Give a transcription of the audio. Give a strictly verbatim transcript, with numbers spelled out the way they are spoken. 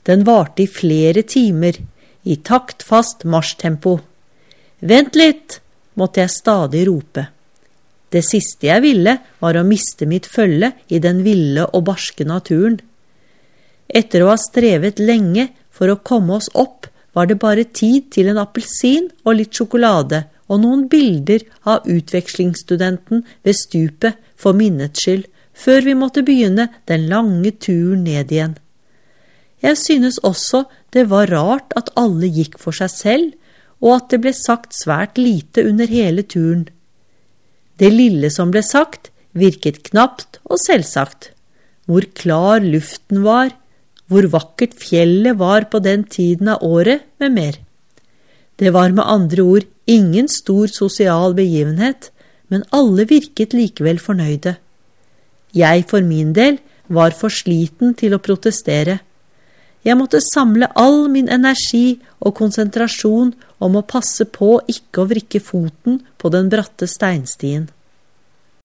Den varte i flere timer, i taktfast marsjtempo. «Vent litt!» måtte jeg stadig rope. Det siste jeg ville var å miste mitt følge i den ville og barske naturen. Etter å ha strevet lenge for å komme oss opp, var det bare tid til en appelsin og litt sjokolade og noen bilder av utvekslingsstudenten ved stupet for minnets skyld, før vi måtte begynne den lange turen ned igjen. Jeg synes også det var rart at alle gikk for seg selv, og at det ble sagt svært lite under hele turen. Det lille som ble sagt, virket knapt og selvsagt. Hvor klar luften var, hvor vakkert fjellet var på den tiden av året, med mer. Det var med andre ord ingen stor sosial begivenhet, men alle virket likevel fornøyde. Jeg for min del var for sliten til å protestere. Jeg måtte samle all min energi og konsentrasjon om å passe på ikke å vrikke foten på den bratte steinstien.